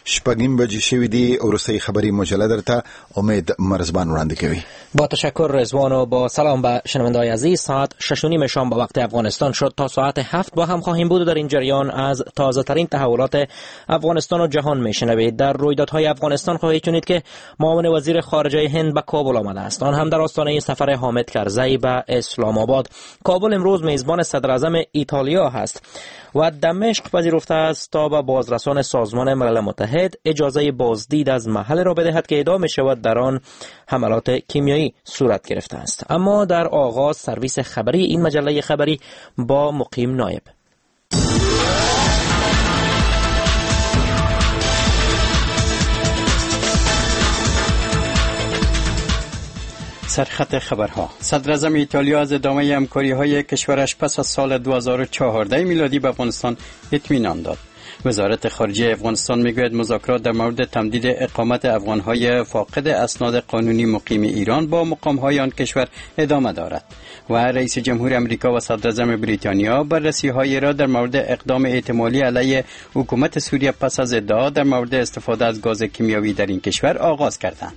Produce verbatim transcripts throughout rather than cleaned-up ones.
شپږم بجې شوې دي. وروستۍ خبری مجله درته امید مرزبان وړاندې کوي. با تشکر رضوان و با سلام به شنوندگان عزیز. ساعت شش و نیم شام به وقت افغانستان شد. تا ساعت هفت با هم خواهیم بود و در این جریان از تازه ترین تحولات افغانستان و جهان میشنوید. در رویدادهای افغانستان خواهید شنید که معاون وزیر خارجه هند به کابل آمده است، آن هم در آستانه سفر حامد کرزی به اسلام آباد. کابل امروز میزبان صدر اعظم ایتالیا هست و دمشق پذیرفته است تا به بازرسان سازمان ملل متحد اجازه بازدید از محل را بدهد که ادعا می شود در آن حملات کیمیایی صورت گرفته است. اما در آغاز سرویس خبری این مجله خبری با مقیم نایب. سرخط خبرها. صدر اعظم ایتالیا از ادامه همکاری‌های کشورش پس از سال دو هزار و چهارده میلادی به افغانستان اطمینان داد. وزارت خارجه افغانستان میگوید مذاکرات در مورد تمدید اقامت افغان‌های فاقد اسناد قانونی مقیم ایران با مقام‌های آن کشور ادامه دارد و رئیس جمهور امریکا و صدر اعظم بریتانیا بررسی‌های را در مورد اقدام احتمالی علیه حکومت سوریه پس از ادعا در مورد استفاده از گاز کیمیایی در این کشور آغاز کردند.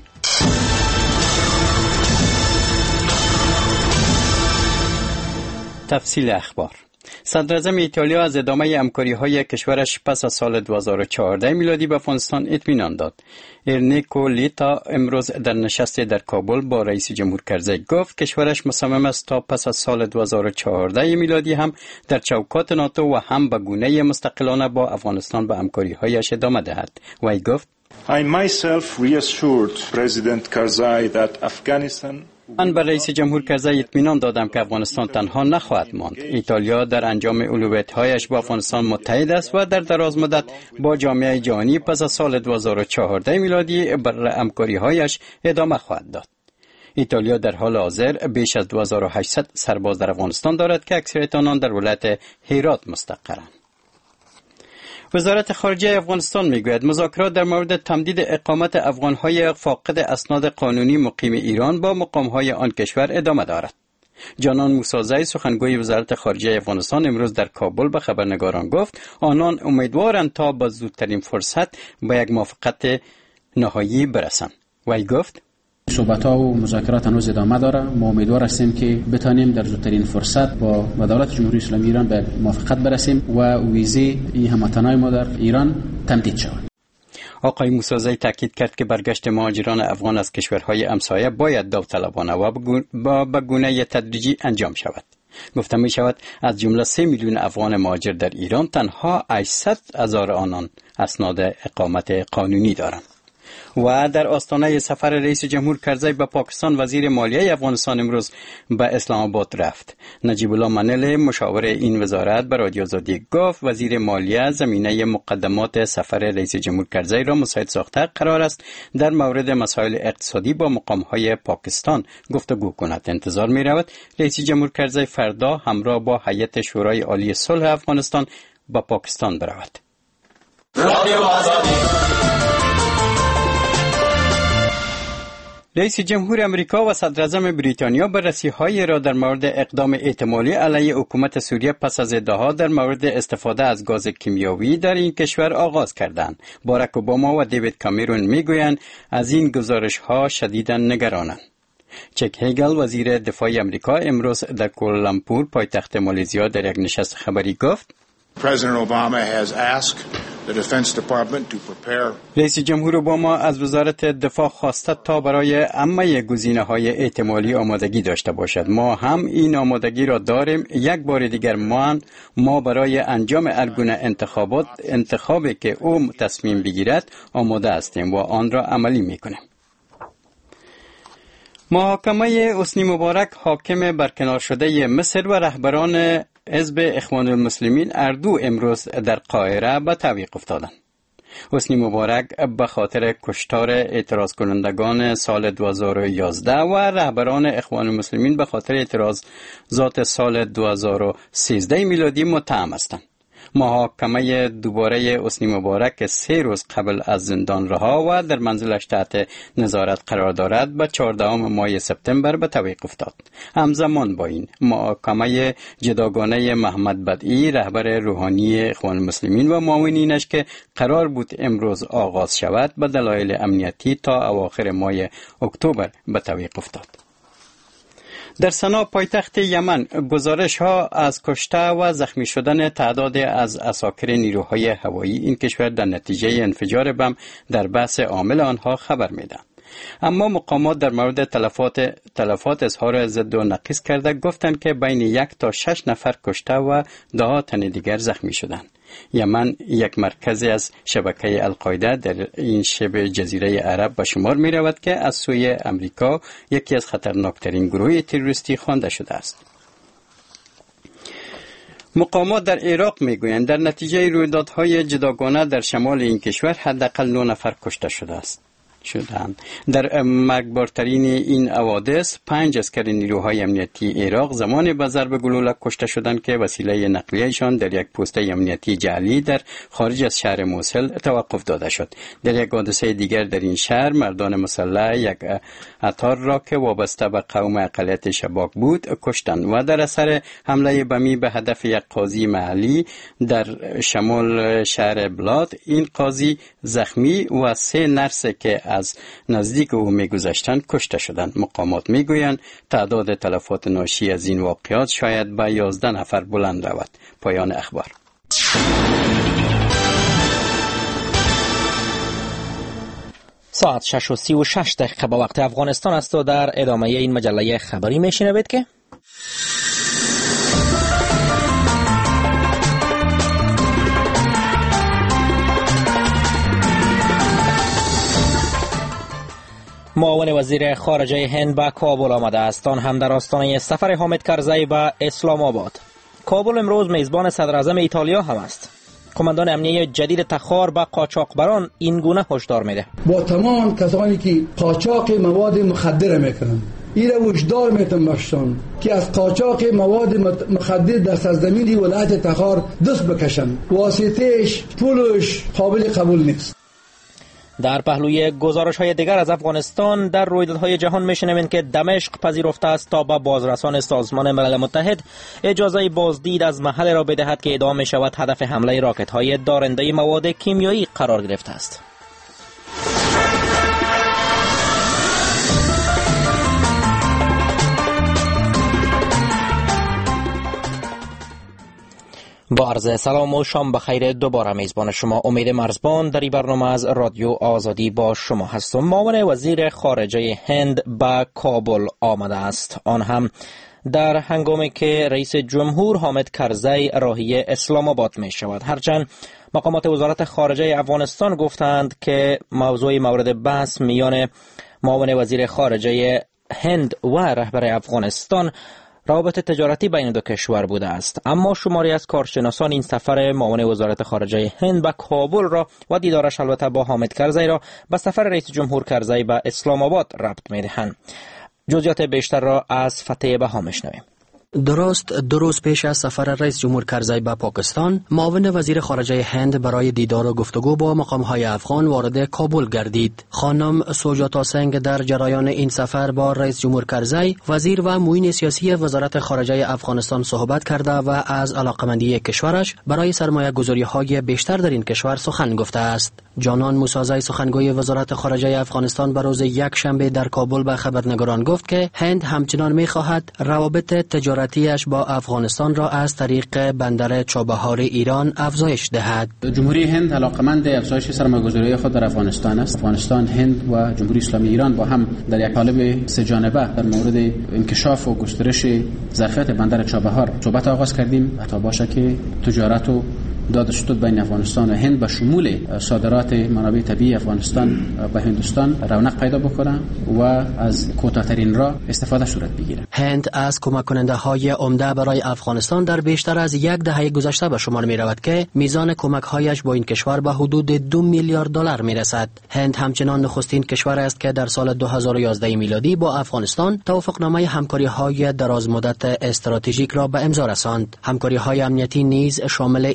تفصیل اخبار. صدر اعظم ایتالیا از ادامه همکاری‌های کشورش پس از سال دو هزار و چهارده میلادی به افغانستان اطمینان داد. ارنیکو لیتا امروز در نشستی در کابل با رئیس جمهور کرزی گفت کشورش مصمم است تا پس از سال دو هزار و چهارده میلادی هم در چوکات ناتو و هم به گونه مستقلانه با افغانستان به همکاری‌هایش ادامه دهد. وی گفت I myself reassured President Karzai that Afghanistan من به رئیس جمهور کرزی اطمینان دادم که افغانستان تنها نخواهد ماند. ایتالیا در انجام اولویت‌هایش با افغانستان متحد است و در دراز مدت با جامعه جهانی پس از سال دو هزار و چهارده میلادی بر همکاری‌هایش ادامه خواهد داد. ایتالیا در حال حاضر بیش از دو هزار و هشتصد سرباز در افغانستان دارد که اکثریت آنان در ولایت هرات مستقرند. وزارت خارجه افغانستان میگوید مذاکرات در مورد تمدید اقامت افغان‌های فاقد اسناد قانونی مقیم ایران با مقام‌های آن کشور ادامه دارد. جانان موسی‌زی سخنگوی وزارت خارجه افغانستان امروز در کابل به خبرنگاران گفت آنان امیدوارند تا با زودترین فرصت به یک موافقت نهایی برسند. وی گفت صحبت‌ها و مذاکرات هنوز ادامه داره. ما امیدوار هستیم که بتانیم در زودترین فرصت با دولت جمهوری اسلامی ایران به موافقت برسیم و ویزه این هموطنان ما در ایران تمدید شود. آقای موسی‌زی تاکید کرد که برگشت مهاجران افغان از کشورهای همسایه باید داوطلبانه و به گونه تدریجی انجام شود. گفته می شود از جمله سه میلیون افغان مهاجر در ایران تنها هشتصد هزار آنان اسناد اقامت قانونی دارند. و در آستانه سفر رئیس جمهور کرزی به پاکستان وزیر مالیه افغانستان امروز به اسلام آباد رفت. نجیب الله منل مشاور این وزارت به رادیو آزادی گفت وزیر مالیه زمینه مقدمات سفر رئیس جمهور کرزی را مساعد ساخته قرار است در مورد مسائل اقتصادی با مقام‌های پاکستان گفتگو کند. انتظار می رود رئیس جمهور کرزی فردا همراه با هیئت شورای عالی صلح افغانستان به پاکستان برود. رادیو آزادی. رئیس جمهور امریکا و صدر اعظم بریتانیا بررسی‌های را در مورد اقدام احتمالی علیه حکومت سوریه پس از ادعاها در مورد استفاده از گاز کیمیایی در این کشور آغاز کردند. باراک اوباما و دیوید کامرون میگویند از این گزارش‌ها شدیداً نگرانند. چک هگل وزیر دفاع امریکا امروز در کوالالامپور پایتخت مالزیا در یک نشست خبری گفت President Obama has asked the Defense Department to prepare. رئیس جمهور اوباما از وزارت دفاع خواسته تا برای همه گزینه‌های احتمالی آمادگی داشته باشد. ما هم این آمادگی را داریم. یک بار دیگر ما ما برای انجام هر گونه انتخابات انتخابی که او تصمیم بگیرد آماده هستیم و آن را عملی می‌کنیم. محاکمه حسنی مبارک حاکم برکنار شده مصر و رهبران حزب اخوان المسلمین اردو امروز در قاهره به تعویق افتادند. حسنی مبارک به خاطر کشتار اعتراض کنندگان سال دو هزار و یازده و رهبران اخوان المسلمین به خاطر اعتراضات سال دو هزار و سیزده میلادی متهم هستند. محاکمه دوباره حسنی مبارک سه روز قبل از زندان رها و در منزلش تحت نظارت قرار دارد به چهاردهم ماه سپتامبر به توقف افتاد. همزمان با این محاکمه جداگانه محمد بدعی رهبر روحانی اخوان المسلمین و معاونینش که قرار بود امروز آغاز شود به دلایل امنیتی تا اواخر ماه اکتبر به توقف افتاد. در سنا پایتخت یمن گزارش ها از کشته و زخمی شدن تعداد از عساکر نیروهای هوایی این کشور در نتیجه انفجار بم در بحث عامل آنها خبر میدهند. اما مقامات در مورد تلفات تلفات اظهار ضد و نقیض کرده گفتند که بین یک تا شش نفر کشته و ده تن دیگر زخمی شدند. یمن یک مرکز از شبکه القاعده در این شبه جزیره عرب به شمار می رود که از سوی امریکا یکی از خطرناکترین گروه تروریستی خوانده شده است. مقامات در عراق می گویند در نتیجه رویدادهای جداگانه در شمال این کشور حداقل نه نفر کشته شده است. شدند. در مرگبارترین این حوادث پنج عسکر نیروهای امنیتی عراق زمان به ضرب گلوله کشته شدند که وسیله نقلیه‌شان در یک پست امنیتی جعلی در خارج از شهر موصل توقف داده شد. در یک حادثه دیگر در این شهر مردان مسلح یک عطار را که وابسته به قوم اقلیت شباک بود کشتند و در اثر حمله بمی به هدف یک قاضی محلی در شمال شهر بلاد این قاضی زخمی و سه نرس که از نزدیک او میگذشتند کشته شدند. مقامات میگویند تعداد تلفات ناشی از این واقعات شاید به یازده نفر بلند رود. پایان اخبار. ساعت شش و سی و شش دقیقه با وقت افغانستان است و در ادامه این مجله خبری میشنوید که معاون وزیر خارجه هند به کابل آمده است، آن هم در آستانه سفر حامد کرزی به اسلام آباد. کابل امروز میزبان صدر اعظم ایتالیا هم است. کماندان امنیه جدید تخار به قاچاقبران این گونه هشدار میده: با تمام کسانی که قاچاق مواد مخدر میکنند این را هشدار میتم باشم که از قاچاق مواد مخدر در سرزمین ولایت تخار دست بکشند. واسطهش پولش قابل قبول نیست. در پهلوی گزارش‌های دیگر از افغانستان در رویدادهای جهان می‌شنویم که دمشق پذیرفته است تا به بازرسان سازمان ملل متحد اجازه بازدید از محل را بدهد که ادعا می‌شود هدف حمله راکت‌های دارنده مواد کیمیایی قرار گرفته است. با عرض سلام و شام بخیر، دوباره میزبان شما امید مرزبان در این برنامه از رادیو آزادی با شما هستم. معاون وزیر خارجه هند به کابل آمده است، آن هم در هنگامی که رئیس جمهور حامد کرزی راهی اسلام آباد می شود. هرچند مقامات وزارت خارجه افغانستان گفتند که موضوع مورد بحث میان معاون وزیر خارجه هند و رهبر افغانستان روابط تجارتی بین دو کشور بوده است، اما شماری از کارشناسان این سفر معاون وزارت خارجه هند به کابل را و دیدارش البته با حامد کرزی را به سفر رئیس جمهور کرزی به اسلام آباد ربط می‌دهند. جزئیات بیشتر را از فتح بها می‌شنویم. درست دو روز پیش از سفر رئیس جمهور کرزی به پاکستان، معاون وزیر خارجه هند برای دیدار و گفتگو با مقام‌های افغان وارد کابل گردید. خانم سوجاتا سنگ در جریان این سفر با رئیس جمهور کرزی، وزیر و معین سیاسی وزارت خارجه افغانستان صحبت کرده و از علاقمندی کشورش برای سرمایه‌گذاری‌های بیشتر در این کشور سخن گفته است. جانان موسازی سخنگوی وزارت خارجه افغانستان به روز یک شنبه در کابل به خبرنگاران گفت که هند همچنان می‌خواهد روابط تجارتیش با افغانستان را از طریق بندر چابهار ایران افزایش دهد. جمهوری هند علاقمند افزایش سرمایه‌گذاری خود در افغانستان است. افغانستان، هند و جمهوری اسلامی ایران با هم در یک قالب سه جانبه در مورد انکشاف و گسترش ظرفیت بندر چابهار صحبت آغاز کردیم. تا باشه که تجارت و دادش شد بین افغانستان و هند به شمول صادرات منابع طبیعی افغانستان به هندوستان رونق پیدا بکنه و از کوتاه‌ترین راه استفاده صورت بگیره. هند از کمک کننده های عمده برای افغانستان در بیشتر از یک دهه گذشته به شمار می رود که میزان کمک هایش با این کشور به حدود دو میلیارد دلار می رسد. هند همچنان نخستین کشور است که در سال دو هزار و یازده میلادی با افغانستان توافقنامه همکاری های دراز مدت استراتژیک را به امضا رساند. همکاری های امنیتی نیز شامل این توافق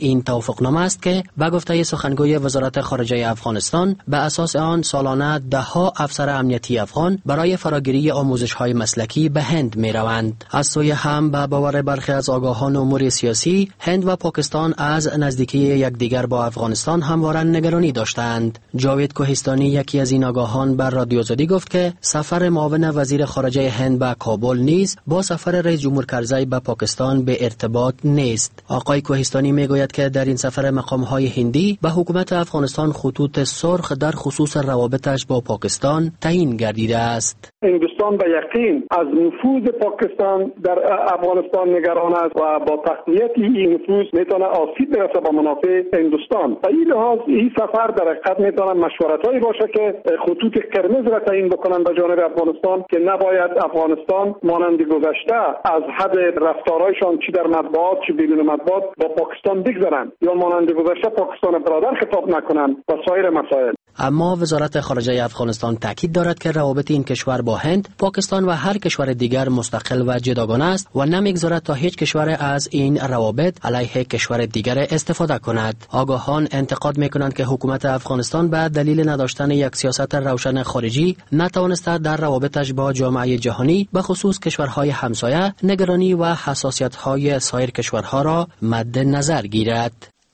توافقنامه است که به گفته سخنگوی وزارت خارجه افغانستان به اساس آن سالانه ده ها افسر امنیتی افغان برای فراگیری آموزش‌های مسلکی به هند می‌روند. از سوی هم به باور برخی از آگاهان امور سیاسی، هند و پاکستان از نزدیکی یکدیگر با افغانستان همواره نگرانی داشتند. جاوید کوهستانی یکی از این آگاهان بر رادیو آزادی گفت که سفر معاون وزیر خارجه هند به کابل نیز با سفر رئیس جمهور کرزی به پاکستان به ارتباط نیست. آقای کوهستانی میگوید که در این سفر مقام‌های هندی به حکومت افغانستان خطوط سرخ در خصوص روابطش با پاکستان تعیین گردیده است. هندوستان به یقین از نفوذ پاکستان در افغانستان نگران است و با تقویت این نفوذ میتونه آسیب برسه به منافع هندوستان. به این لحاظ این سفر در حقیقت میتونه مشورتایی باشه که خطوط قرمز را تعیین بکنن به جانب افغانستان که نباید افغانستان مانند گذشته از حد رفتارهایشان چی در مطبوعات چی بدون مطبوعات با پاکستان بگذرن یا مانند گذشته پاکستان برادر خطاب نکنن و سایر مسائل. اما وزارت خارجه افغانستان تاکید دارد که روابط این کشور با هند، پاکستان و هر کشور دیگر مستقل و جداگانه است و نمیگذارد تا هیچ کشور از این روابط علیه کشور دیگر استفاده کند. آگاهان انتقاد میکنند که حکومت افغانستان به دلیل نداشتن یک سیاست روشن خارجی نتوانسته در روابطش با جامعه جهانی به خصوص کشورهای همسایه نگرانی و حساسیت‌های سایر کشورها را مد نظر گیرد.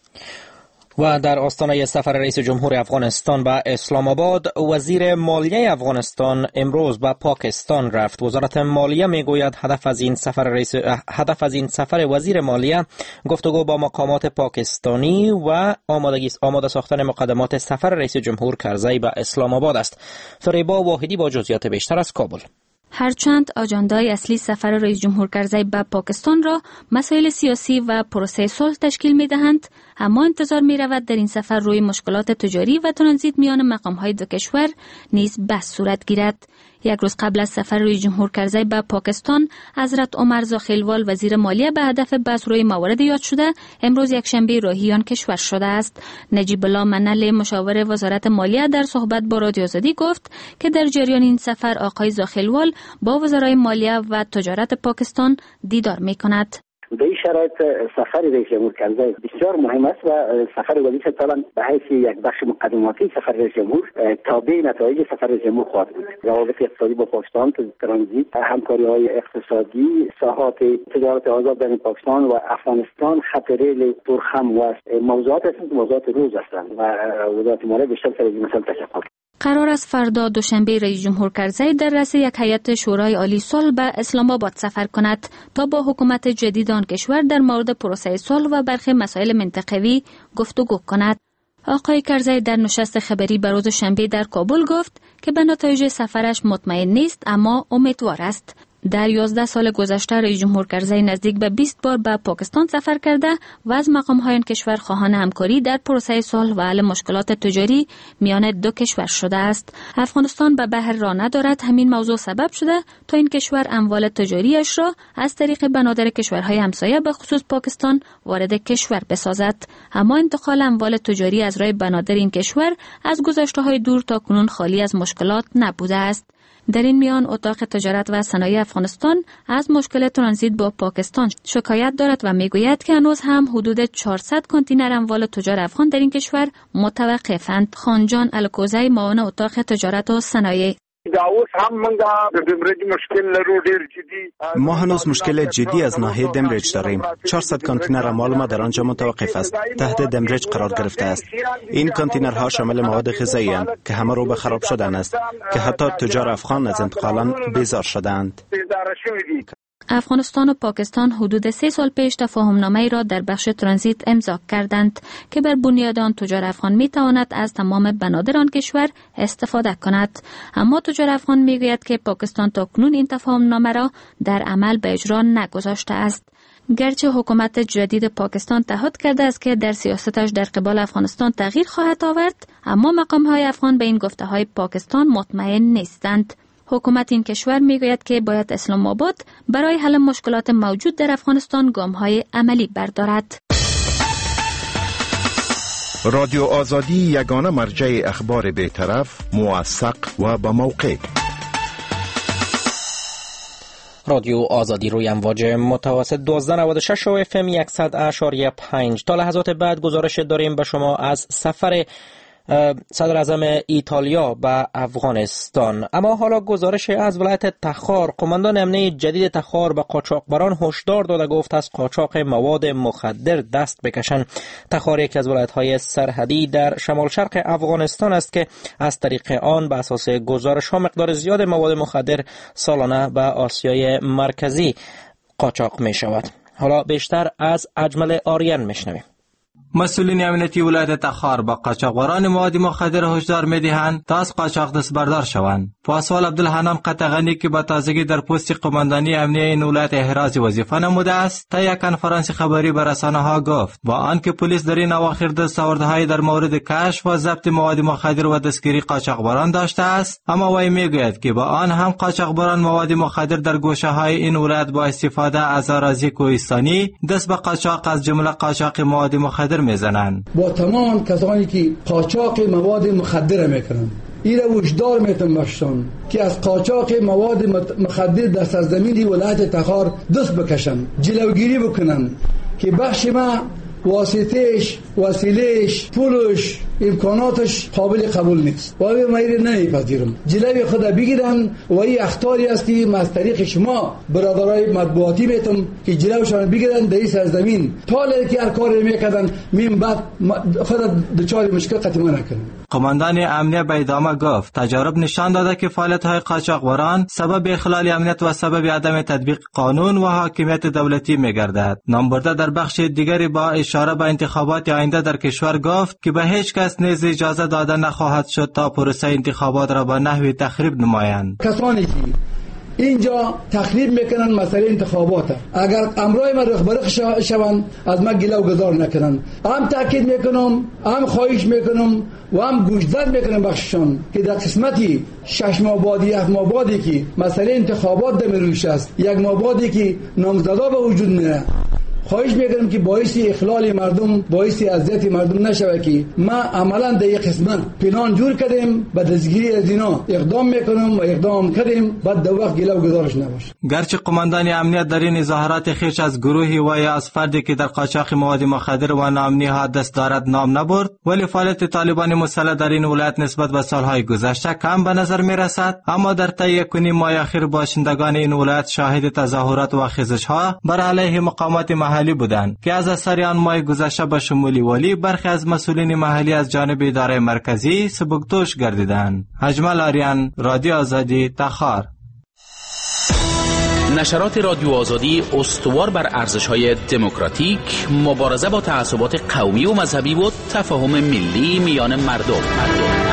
و در آستانه سفر رئیس جمهور افغانستان به اسلام آباد، وزیر مالیه افغانستان امروز به پاکستان رفت. وزارت مالیه میگوید هدف از این سفر رئیس هدف از این سفر وزیر مالیه گفتگو با مقامات پاکستانی و آمادگی آماده ساختن مقدمات سفر رئیس جمهور کرزی به اسلام آباد است. فریبا واحدی با جزئیات بیشتر از کابل. هرچند آجندای اصلی سفر رئیس جمهور کرزی به پاکستان را مسائل سیاسی و پروسه صلح تشکیل می دهند، اما انتظار می رود در این سفر روی مشکلات تجاری و ترانزیت میان مقام های دو کشور نیز بحث صورت گیرد. یک روز قبل از سفر رئیس جمهور کرزی به پاکستان، حضرت عمر زاخیلوال وزیر مالیه به هدف بحث روی موارد یاد شده امروز یکشنبه راهی آن کشور شده است. نجیب الله منل مشاور وزارت مالیه در صحبت با رادیو آزادی گفت که در جریان این سفر آقای زاخیلوال با وزرای مالیه و تجارت پاکستان دیدار می‌کند. به این شرایط سفر رئیس جمهور کرزی بسیار مهم است و سفر وزیر طبعا به حیث یک بخش مقدماتی سفر رئیس جمهور تابع نتایج سفر رئیس جمهور خواهد بود. روابط اقتصادی با پاکستان، ترانزیت، همکاری‌های اقتصادی، ساحات تجارت آزاد بین پاکستان و افغانستان، خط ریل ترخم و موضوعات هستند موضوعات روز هستند و وزارت مالیه بیشتر سر این مسائل تشکر. قرار است فردا دوشنبه رئیس جمهور کرزی در رأس یک هیئت شورای عالی صلح به اسلام آباد سفر کند تا با حکومت جدید آن کشور در مورد پروسه صلح و برخی مسائل منطقوی گفتگو کند. آقای کرزی در نشست خبری به روز شنبه در کابل گفت که به نتایج سفرش مطمئن نیست اما امیدوار است. در یازده سال گذشته رئیس جمهور کرزی نزدیک به بیست بار به پاکستان سفر کرده و از مقام‌های آن کشور خواهان همکاری در پروسه صلح و حل مشکلات تجاری میان دو کشور شده است. افغانستان به بحر را ندارد، همین موضوع سبب شده تا این کشور اموال تجاریش را از طریق بنادر کشورهای همسایه به خصوص پاکستان وارد کشور بسازد. اما انتقال اموال تجاری از راه بنادر این کشور از گذشته‌های دور تا کنون خالی از مشکلات نبوده است. در این میان اتاق تجارت و صنایع افغانستان از مشکل ترانزیت با پاکستان شکایت دارد و میگوید که هنوز هم حدود چهارصد کانتینر اموال تجار افغان در این کشور متوقفند. خانجان الکوزی معاون اتاق تجارت و صنایع: ما هنوز مشکل جدی از ناحیه دمرج داریم. چهارصد کانتینر مال ما در آنجا متوقف است، تحت دمرج قرار گرفته است. این کانتینرها شامل مواد غذایی اند که همه رو به خراب شدن است که حتی تجار افغان از انتقالان بیزار شدند. افغانستان و پاکستان حدود سه سال پیش تفاهمنامه‌ای را در بخش ترانزیت امضا کردند که بر بنیاد آن تجار افغان می تواند از تمام بنادر آن کشور استفاده کند. اما تجار افغان می گوید که پاکستان تاکنون این تفاهمنامه را در عمل به اجرا نگذاشته است. گرچه حکومت جدید پاکستان تعهد کرده است که در سیاستش در قبال افغانستان تغییر خواهد آورد، اما مقام‌های افغان به این گفته‌های پاکستان مطمئن نیستند. حکومت این کشور میگوید که باید اسلام آباد برای حل مشکلات موجود در افغانستان گام‌های عملی بردارد. رادیو آزادی یگانه مرجع اخبار بی‌طرف، موثق و با موقع. رادیو آزادی روی امواج متوسط دوازده نود و شش و اف ام صد اشاری پنج. تا لحظات بعد گزارش داریم به شما از سفر صدر اعظم ایتالیا به افغانستان. اما حالا گزارش از ولایت تخار. قماندان امنیه جدید تخار به قاچاقبران هشدار داده گفت از قاچاق مواد مخدر دست بکشند. تخار یکی از ولایت‌های سرحدی در شمال شرق افغانستان است که از طریق آن به اساس گزارش‌ها مقدار زیاد مواد مخدر سالانه به آسیای مرکزی قاچاق می‌شود. حالا بیشتر از اجمل آریان می‌شنویم. مسئولین امنیتی ولایت تخار با قاچاقبران مواد مخدر هشدار می‌دهند تا از قاچاق دست بردار شوند. پاسوال عبدالحنان قطغنی که با تازگی در پست قماندانی امنیه این ولایت احراز وظیفه نموده است، تا یک کنفرانس خبری به رسانه‌ها گفت با آنکه پلیس در این اواخر دستاوردهایی در مورد کشف و ضبط مواد مخدر و دستگیری قاچاقبران داشته است، اما وی میگوید که با آن هم قاچاقبران مواد مخدر در گوشه‌های این ولایت با استفاده از اراضی کوهستانی دست به قاچاق از جمله قاچاق مواد مخدر میزنند. با تمام کسانی که قاچاق مواد مخدر میکنند این را وجدار میتون باشن که از قاچاق مواد مخدر در سرزمین ولایت تخار دست بکشن، جلوگیری بکنن که بخش ما واسطهش، وسیلهش، پولش، امکاناتش قابل قبول نیست و ما این نمیپذیرم. جلوی خود بگیرن و این اخطاری است که از طریق شما برادرای مطبوعاتی میتونم که جلوشان بگیرن در این سرزمین تا که هر کاری میکردن من بعد خود دچار مشکل قطعا نکنن. قماندان امنیه به ادامه گفت تجارب نشان داده که فعالیت‌های قاچاقبران سبب اخلال امنیت و سبب عدم تطبیق قانون و حاکمیت دولتی می‌گردد. نامبرده در بخش دیگری با اشاره به انتخابات آینده در کشور گفت که به هیچ کس نیز اجازه داده نخواهد شد تا پروسه انتخابات را به نحوی تخریب نمایند. کسانی که اینجا تخریب میکنن مسئله انتخابات، اگر امرای من رخبرخ شوند از من گله و گذار نکنن. هم تاکید میکنم، هم خواهش میکنم و هم گوشزد میکنم بخششان که در قسمتی شش ماه بعد یک ماه بعدی که مسئله انتخابات در روش است، یک ماه بعدی که نامزدا به وجود میاد، خواهش میکنم که باعث اخلال مردم، باعث اذیت مردم نشود که ما عملا در یک قسمت پلان جور کردیم به دستگیری از اینا اقدام میکنم و اقدام کردیم بعد در وقت گله و گزارش نباشه. گرچه قماندان امنیت در این اظهارات خویش از گروهی و یا از فردی که در قاچاق مواد مخدر و نامنی‌ها دست دارد نام نبرد، ولی فعالیت طالبان مسلح در این ولایت نسبت به سالهای گذشته کم به نظر میرسد، اما در طی یک و نیم ماه اخیر باشندگان این ولایت شاهد تظاهرات و خیزش‌ها بر علیه مقامات محلی بودند که از اثر آن ماه گذشته به شمول ولی برخی از مسئولین محلی از جانب اداره مرکزی سبکدوش گردیدند. اجمل آریان، رادیو آزادی، تخار. نشرات رادیو آزادی استوار بر ارزش‌های دموکراتیک، مبارزه با تعصبات قومی و مذهبی و تفاهم ملی میان مردم. مردم.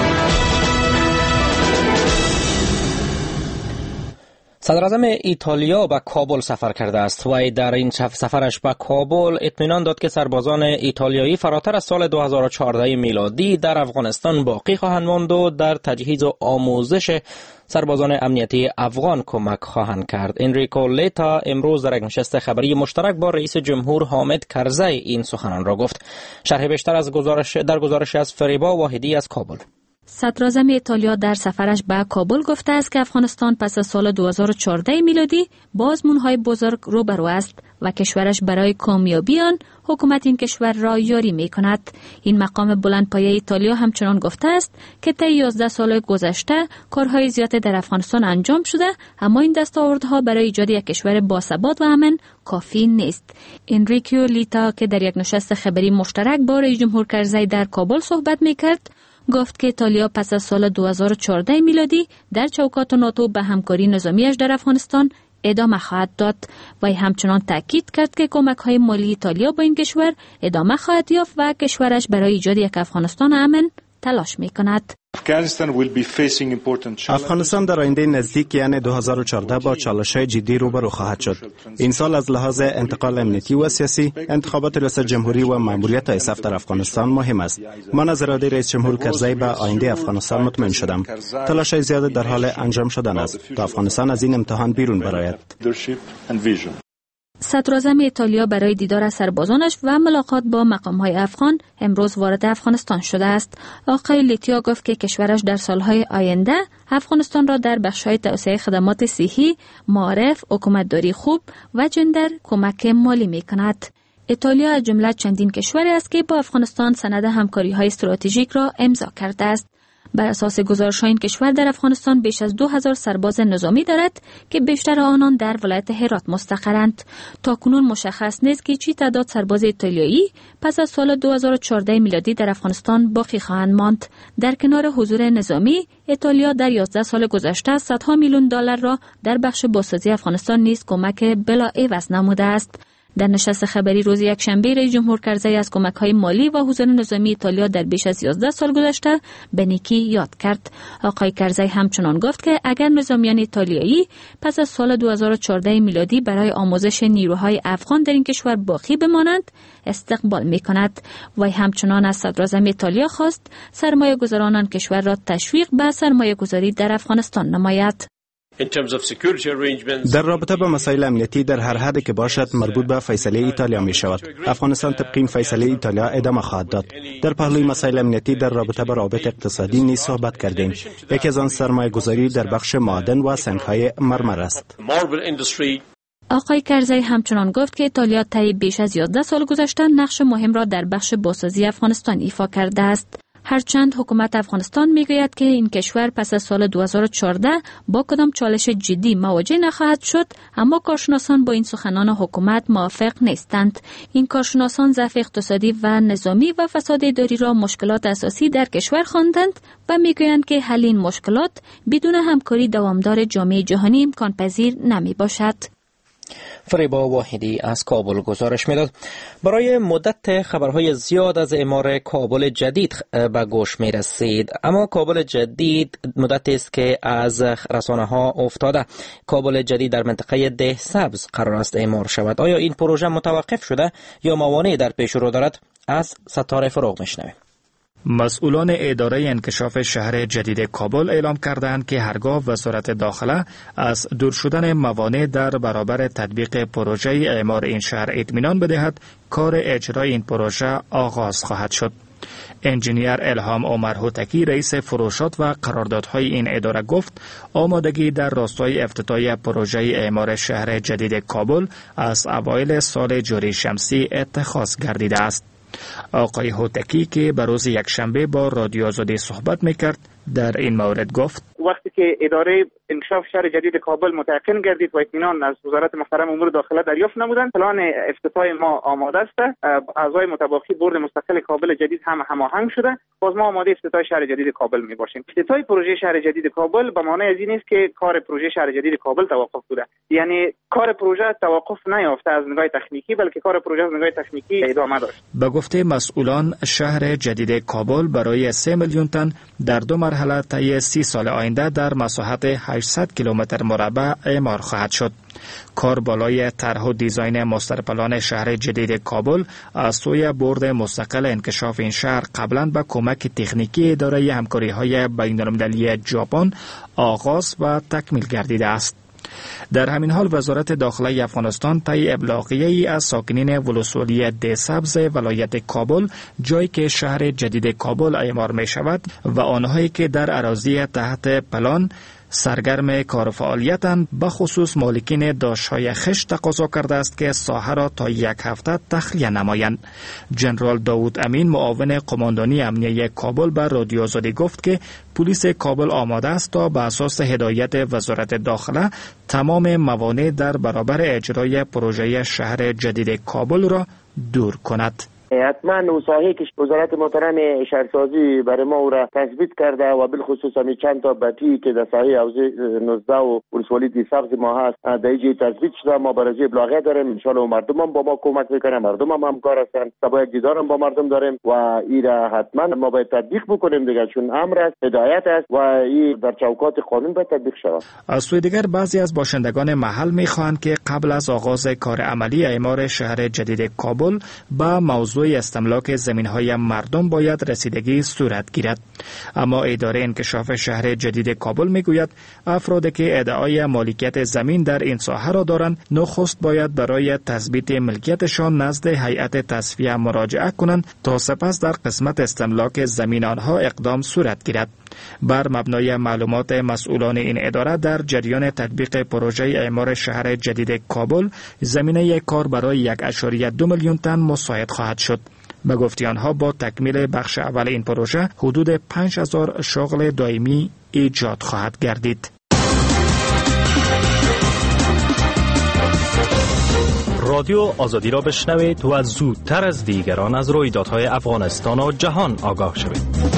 صدر اعظم ایتالیا به کابل سفر کرده است و در این سفرش به کابل اطمینان داد که سربازان ایتالیایی فراتر از سال دو هزار و چهارده میلادی در افغانستان باقی خواهند ماند و در تجهیز و آموزش سربازان امنیتی افغان کمک خواهند کرد. انریکو لیتا امروز در یک نشست خبری مشترک با رئیس جمهور حامد کرزی این سخنان را گفت. شرح بیشتر از گزارش در گزارش از فریبا واحدی از کابل. صدر اعظم ایتالیا در سفرش به کابل گفته است که افغانستان پس از سال دو هزار و چهارده میلادی با آزمون‌های بزرگ روبرو است و کشورش برای کامیابی آن حکومت این کشور را یاری می‌کند. این مقام بلندپایه ایتالیا همچنان گفته است که طی یازده سال گذشته کارهای زیادی در افغانستان انجام شده، اما این دستاوردها برای ایجاد یک کشور باثبات و امن کافی نیست. انریکو لیتا که در یک نشست خبری مشترک با رئیس جمهور کرزی در کابل صحبت می‌کرد، گفت که ایتالیا پس از سال دو هزار و چهارده میلادی در چوکات ناتو به همکاری نظامیش در افغانستان ادامه خواهد داد و همچنان تاکید کرد که کمک‌های مالی ایتالیا با این کشور ادامه خواهد یافت و کشورش برای ایجاد یک افغانستان امن تلاش می‌کند. افغانستان در آینده نزدیک یعنی دو هزار و چهارده با چالش‌های جدی روبرو خواهد شد. این سال از لحاظ انتقال امنیتی و سیاسی، انتخابات ریاست جمهوری و ماموریت ایساف در افغانستان مهم است. من از اراده رئیس جمهور کرزی به آینده افغانستان مطمئن شدم. تلاش‌های زیاد در حال انجام شدن است تا افغانستان از این امتحان بیرون برآید. صدراعظم ایتالیا برای دیدار از سربازانش و ملاقات با مقام‌های افغان امروز وارد افغانستان شده است. آقای لیتیا گفت که کشورش در سالهای آینده افغانستان را در بخش‌های توسعه خدمات صحی، معارف، حکومتداری خوب و جندر کمک مالی می‌کند. ایتالیا از جمله چندین کشوری است که با افغانستان سند همکاری‌های استراتژیک را امضا کرده است. بر اساس گزارش‌های این کشور در افغانستان بیش از دو هزار سرباز نظامی دارد که بیشتر آنان در ولایت هرات مستقرند. تاکنون مشخص نیست که چی تعداد سرباز ایتالیایی پس از سال دو هزار و چهارده میلادی در افغانستان باقی خواهند ماند. در کنار حضور نظامی، ایتالیا در یازده سال گذشته صدها میلیون دلار را در بخش بازسازی افغانستان نیز کمک بلا عوض نموده است. در نشست خبری روز یکشنبه رئیس جمهور کرزی از کمک‌های مالی و حضور نظامی ایتالیا در بیش از یازده سال گذشته به نیکی یاد کرد. آقای کرزی همچنان گفت که اگر نظامیان ایتالیایی پس از سال دو هزار و چهارده میلادی برای آموزش نیروهای افغان در این کشور باقی بمانند، استقبال می‌کند. وی همچنان از صدراعظم ایتالیا خواست سرمایه‌گذاران کشور را تشویق به سرمایه‌گذاری در افغانستان نماید. در رابطه با مسائل امنیتی در هر حدی که باشد مربوط به فیصله ایتالیا می شود. افغانستان طبق این فیصله ایتالیا ادامه خواهد داد. در پهلوی مسائل امنیتی در رابطه با روابط اقتصادی نیز صحبت کردیم. یکی از آن سرمایه گذاری در بخش معادن و سنگ‌های مرمر است. آقای کرزی همچنان گفت که ایتالیا طی بیش از یازده سال گذشته نقش مهم را در بخش بازسازی افغانستان ایفا کرده است. هرچند حکومت افغانستان میگوید که این کشور پس از سال دو هزار و چهارده با کدام چالش جدی مواجه نخواهد شد، اما کارشناسان با این سخنان حکومت موافق نیستند. این کارشناسان ضعف اقتصادی و نظامی و فساد اداری را مشکلات اساسی در کشور خواندند و میگویند که حل این مشکلات بدون همکاری دوامدار جامعه جهانی امکان پذیر نمی باشد. فریبا واحدی از کابل گزارش میداد. برای مدت خبرهای زیاد از اعمار کابل جدید به گوش می رسید، اما کابل جدید مدتی است که از رسانه ها افتاده. کابل جدید در منطقه ده سبز قرار است اعمار شود. آیا این پروژه متوقف شده یا موانعی در پیش رو دارد؟ از ستاره فروغ میشنویم. مسئولان اداره انکشاف شهر جدید کابل اعلام کردند که هرگاه وزارت داخله از دور شدن موانع در برابر تطبیق پروژه اعمار این شهر اطمینان بدهد، کار اجرای این پروژه آغاز خواهد شد. انجینیر الهام عمر هوتکی رئیس فروشات و قراردادهای این اداره گفت آمادگی در راستای افتتاح پروژه اعمار شهر جدید کابل از اوایل سال جاری شمسی اتخاذ گردیده است. آقای هوتکی که به روز یکشنبه با رادیو آزادی صحبت میکرد در این مورد گفت وقتی که اداره انکشاف شهر جدید کابل متيقن گردید و اطمینان از وزارت محترم امور داخله دریافت نمودند، پلان افتتاح ما آماده است. اعضای متباقی بورد مستقل کابل جدید هم هماهنگ شده. باز ما آماده افتتاح شهر جدید کابل می باشیم. افتتاح پروژه شهر جدید کابل به معنای از این است که کار پروژه شهر جدید کابل توقف بوده. یعنی کار پروژه توقف نیافته از نگاه تکنیکی، بلکه کار پروژه از نگاه تکنیکی ادامه داشت. به گفته مسئولان شهر جدید کابل برای سه میلیون تن در دو مرحله طی سی سال آینده در مساحت هشتصد کیلومتر مربع اعمار خواهد شد. کار بالای طرح و دیزاین ماستر پلان شهر جدید کابل از سوی بورد مستقل انکشاف این شهر قبلا به کمک تکنیکی اداره همکاری‌های بین‌المللی ژاپن آغاز و تکمیل گردیده است. در همین حال وزارت داخله افغانستان طی ابلاغیه ای از ساکنین ولسوالی ده سبز ولایت کابل، جایی که شهر جدید کابل اعمار می شود و آنهایی که در اراضی تحت پلان سرگرم کار فعالیتند، به خصوص مالکین داشت‌های خشت تقاضا کرده است که ساحه را تا یک هفته تخلیه نمایند. جنرال داوود امین معاون قماندانی امنیه کابل به رادیو آزادی گفت که پلیس کابل آماده است تا به اساس هدایت وزارت داخله تمام موانع در برابر اجرای پروژه شهر جدید کابل را دور کند. حتما وسایلی که وزارت محترم شهرسازی برای ما او را تثبیت کرده و بالخصوص همی چند تا بطی که در ساحه حوزه نوزده و ولسوالی دی سبز ما هست در اینجا تثبیت شده. ما برای ابلاغیه داریم، ان شاء الله مردم هم با ما کمک میکنن، مردم هم همکار هستند. باید دیدار هم با مردم داریم و این را حتما ما باید تطبیق بکنیم دیگه، چون امر است، هدایت است و این در چوکات قانون باید تطبیق شود. از سوی دیگر بعضی از باشندگان محل میخواهند که قبل از آغاز کار عملی اعمار شهر جدید کابل با موضوع موضوع استملاک زمین‌های مردم باید رسیدگی صورت گیرد. اما اداره انکشاف شهر جدید کابل میگوید افرادی که ادعای مالکیت زمین در این ساحه را دارند نخست باید برای تثبیت ملکیتشان نزد هیئت تصفیه مراجعه کنند تا سپس در قسمت استملاک زمین آنها اقدام صورت گیرد. بر مبنای معلومات مسئولان این اداره در جریان تطبیق پروژه اعمار شهر جدید کابل زمینه کار برای یک اشاریه دو میلیون تن مساعد خواهد شد. به گفته آنها با تکمیل بخش اول این پروژه حدود پنج هزار شغل دائمی ایجاد خواهد گردید. رادیو آزادی را بشنوید و زودتر از دیگران از رویدادهای افغانستان و جهان آگاه شوید.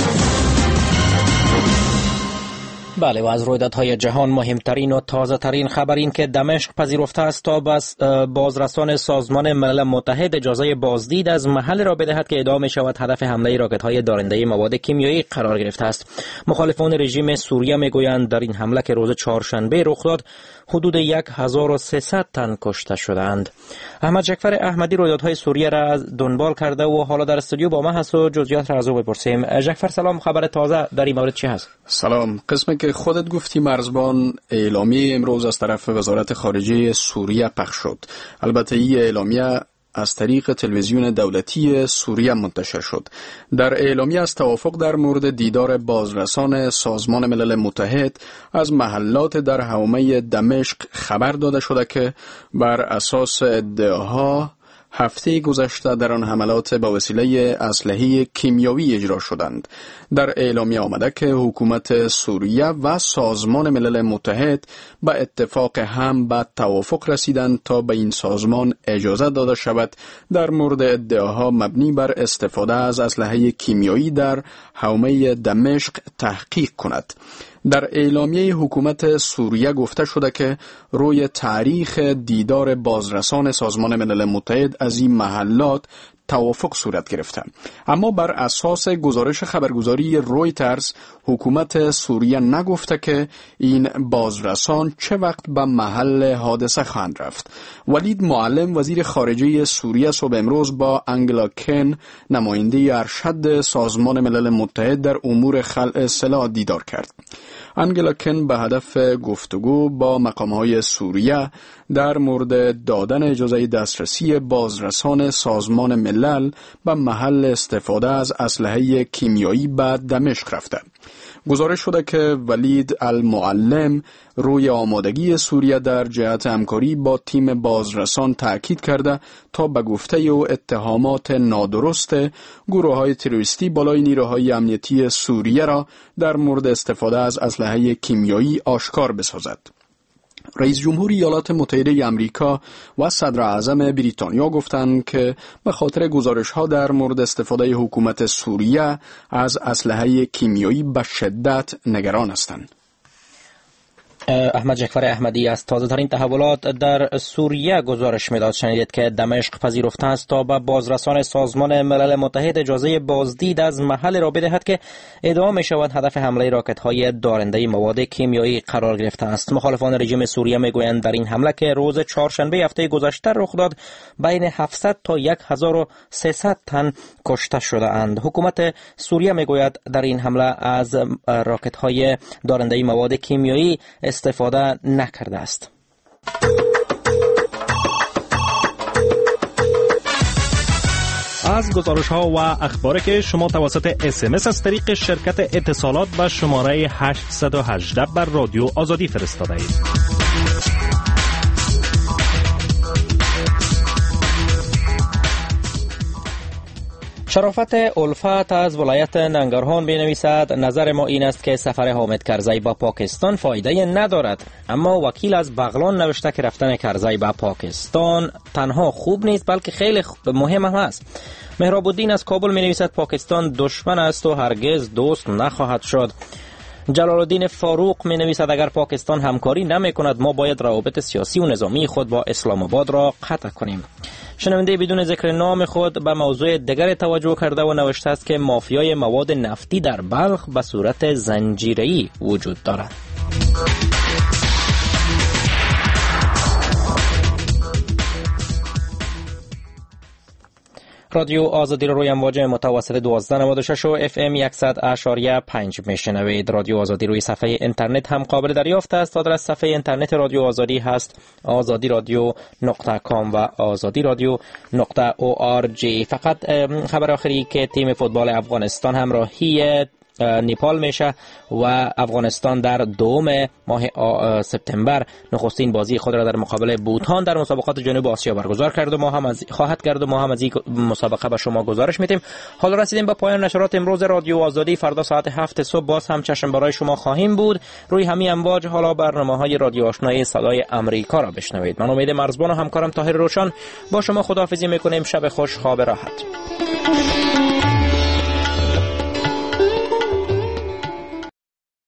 بله و از رویدادهای جهان مهمترین و تازه ترین خبر این که دمشق پذیرفته است تا بس بازرسان سازمان ملل متحد اجازه بازدید از محل را بدهد که ادعا می شود هدف حمله راکت‌های دارنده مواد کیمیایی قرار گرفته است. مخالفان رژیم سوریه می گویند در این حمله که روز چهارشنبه رخ داد حدود هزار و سیصد تن کشته شدند. احمد جعفر احمدی رویدادهای سوریه را دنبال کرده و حالا در استودیو با ما هست و جزئیات را از او بپرسیم. جعفر سلام، خبر تازه در این مورد چی هست؟ سلام. قسمی که خودت گفتی مرزبان، اعلامیه امروز از طرف وزارت خارجه سوریه پخش شد. البته این اعلامیه از طریق تلویزیون دولتی سوریه منتشر شد. در اعلامیه از توافق در مورد دیدار بازرسان سازمان ملل متحد از محلات در حومه دمشق خبر داده شده که بر اساس ادعاها هفته گذشته در آن حملات با وسیله اسلحه کیمیایی اجرا شدند. در اعلامیه آمده که حکومت سوریه و سازمان ملل متحد به اتفاق هم به توافق رسیدند تا به این سازمان اجازه داده شود در مورد ادعاها مبنی بر استفاده از اسلحه کیمیایی در حومه دمشق تحقیق کند. در اعلامیه حکومت سوریه گفته شده که روی تاریخ دیدار بازرسان سازمان ملل متحد از این محلات توافق صورت گرفته. اما بر اساس گزارش خبرگزاری رویترز حکومت سوریه نگفته که این بازرسان چه وقت به محل حادثه خواهند رفت. ولید معلم وزیر خارجه سوریه صبح امروز با انگلا کن نماینده ارشد سازمان ملل متحد در امور خلع سلاح دیدار کرد. انگلا کن به هدف گفتگو با مقام‌های سوریه در مورد دادن اجازه دسترسی بازرسان سازمان ملل به محل استفاده از اسلحه کیمیایی به دمشق رفته. گزارش شده که ولید المعلم روی آمادگی سوریه در جهت همکاری با تیم بازرسان تأکید کرده تا به گفته او اتهامات نادرست گروه‌های تروریستی بالای نیروهای امنیتی سوریه را در مورد استفاده از اسلحه کیمیایی آشکار بسازد. رئیس جمهور ایالات متحده آمریکا و صدر اعظم بریتانیا گفتند که به خاطر گزارش‌ها در مورد استفاده حکومت سوریه از اسلحه کیمیایی به شدت نگران هستند. احمد جعفر احمدی از تازه ترین تحولات در سوریه گزارش میداد. شنیدید که دمشق پذیرفته است تا به بازرسان سازمان ملل متحد اجازه بازدید از محل را بدهد که ادعا می شود هدف حمله راکت های دارنده مواد کیمیایی قرار گرفته است. مخالفان رژیم سوریه می گویند در این حمله که روز چهارشنبه هفته گذشته رخ داد بین هفتصد تا هزار و سیصد تن کشته شده اند. حکومت سوریه می گوید در این حمله از راکت های دارنده مواد کیمیایی استفاده نکرده است. از گزارش ها و اخباری که شما توسط اس ام اس از طریق شرکت اتصالات به شماره هشت یک هشت بر رادیو آزادی فرستاده اید. شرافت الفت از ولایت ننگرهار بنویسد نظر ما این است که سفر حامد کرزی با پاکستان فایده ندارد، اما وکیل از بغلان نوشته که رفتن کرزی با پاکستان تنها خوب نیست بلکه خیلی مهم هم است. مهراب الدین از کابل می نویسد پاکستان دشمن است و هرگز دوست نخواهد شد. جلال الدین فاروق می نویسد اگر پاکستان همکاری نمی کند ما باید روابط سیاسی و نظامی خود با اسلام آباد را قطع کنیم. شنونده بدون ذکر نام خود به موضوع دیگر توجه کرده و نوشته است که مافیای مواد نفتی در بلخ به صورت زنجیره‌ای وجود دارد. رادیو آزادی رو روی امواج متوسط دوازده نود و شش و اف ام صد اشاریه پنج میشنوید. رادیو آزادی روی صفحه اینترنت هم قابل دریافت است. آدرس صفحه اینترنت رادیو آزادی هست آزادی رادیو نقطه کام و آزادی رادیو نقطه او آر جی. فقط خبر آخری که تیم فوتبال افغانستان همراهی نیپال میشه و افغانستان در دوم ماه سپتامبر نخستین بازی خود را در مقابل بوتان در مسابقات جنوب آسیا برگزار کرد و ما هم از خواهد کرد و ما هم از این مسابقه به شما گزارش میدیم. حالا رسیدیم به پایان نشرات امروز رادیو آزادی. فردا ساعت هفت صبح باز هم چشم برای شما خواهیم بود روی همین امواج. حالا برنامه‌های رادیو آشنای صدای امریکا را بشنوید. من امید مرزبان و همکارم طاهر روشن با شما خداحافظی میکنیم. شب خوش، خواب راحت.